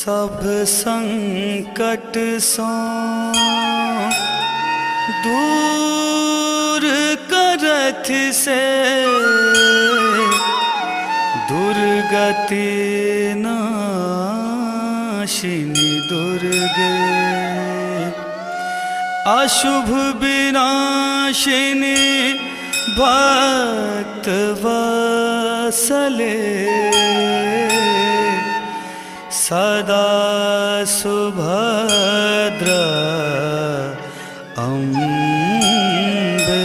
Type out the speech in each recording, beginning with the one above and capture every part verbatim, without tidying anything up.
सब संकट सो दूर करथ से दुर्गति नाशिनी दुर्गे अशुभ विनाशिनी भक्त वत्सले सदा सुभद्र अम्बे।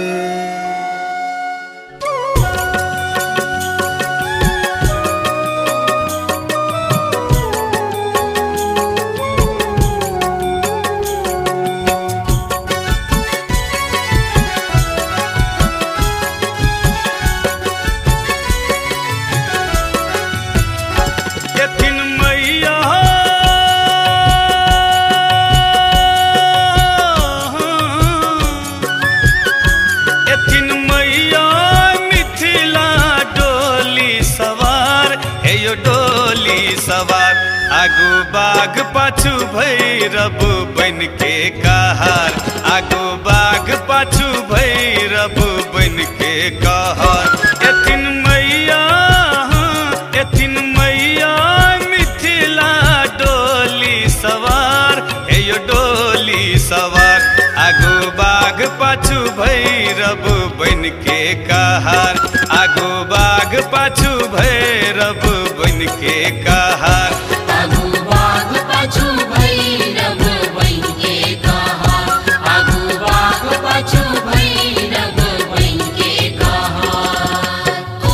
डोली सवार आगू बाघ पाछू भैरव बन के कहार आगू बाघ पाछू भैरव बन के कहार एथिन मैया एथिन मैया मिथिला डोली सवार हे यो डोली सवार आगू बाघ पाछू भैरव बन के कहार आगू बाघ पाछू भैरव बन के कहार आगू बाघ पाछू भैरव बन के कहार आगू बाघ पाछू भैरव बन के कहार। ओ,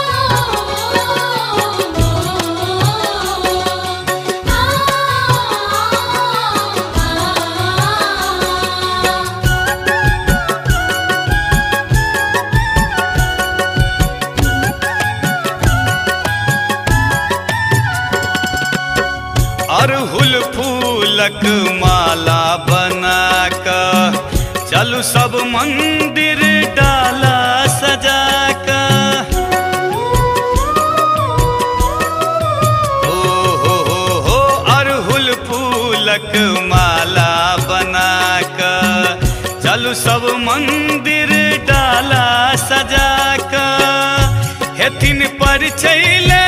ओ, आ, अरहुल फूलक माला बना कर चलू सब मंदिर डाला सजा कर हो हो हो हो अरहुल फूलक माला बना कर चलू सब मंदिर डाला सजा कर हेथिन पर चले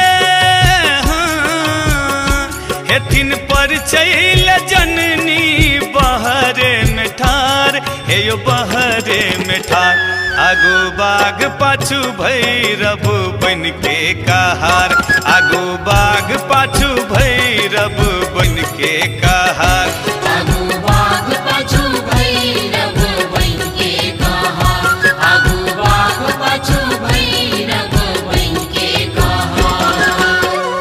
हेथिन पर चैल जननी बहरे में ठार हे यो बहरे में ठार आगू बाघ पाछू भैरव बन के कहार आगू बाघ पाछू भैरव बन के कहार आगू बाघ पाछू भैरव बन के कहार आगू बाघ पाछू भैरव बन के कहार।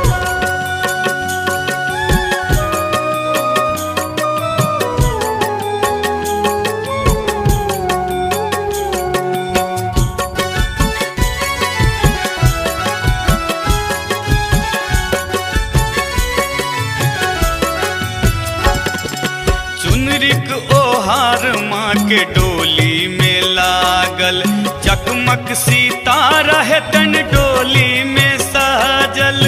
चुनरिक ओहार माँ के डोली में लागल चकमक सितारा है तन डोली में साजल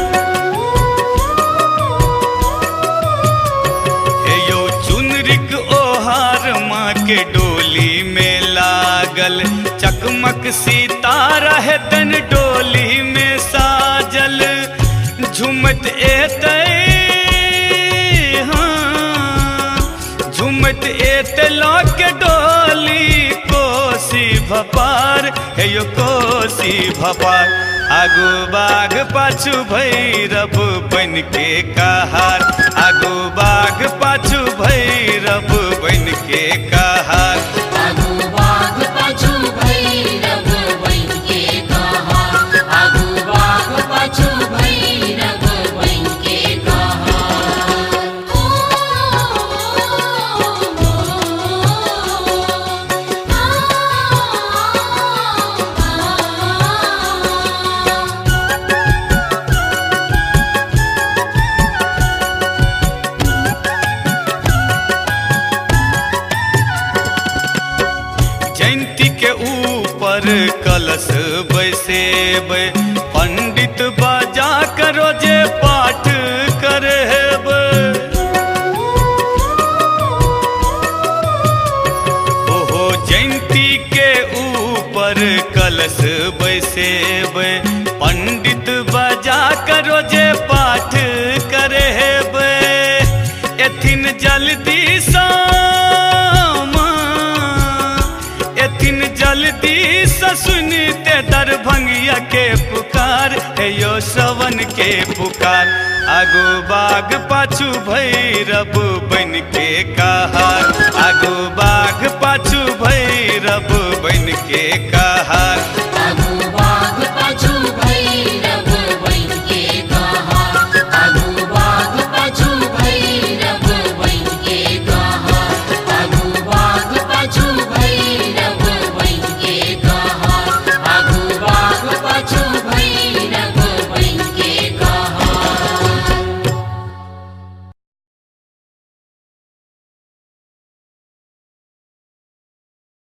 हे यो चुनरिक ओहार माँ के डोली में लागल चकमक सितारा है तन डोली में साजल झुमत एतै झुमत एत लौक डोली कोसी भपार हे यो कोसी भपार आगू बाघ पाछू भैरव बन के कहार आगू बाघ पाछू भैरव बन के कहार आगू बाघ पाछू भैरव बन के कहार आगू बाघ पाछू भैरव बन के कहार। ओ, ओ, आ, जयंती के ऊपर कलश बैसेब पंडित बाजा करो जे पाठ करे बैसेबे पंडित बजा करो जे पाठ करे हेबे एथिन जल्दी सामा एथिन जल्दी से सुनते दरभंगिया के पुकार हे यो श्रवण के पुकार आगो बाग पाछू भैरव बन के कहार आगो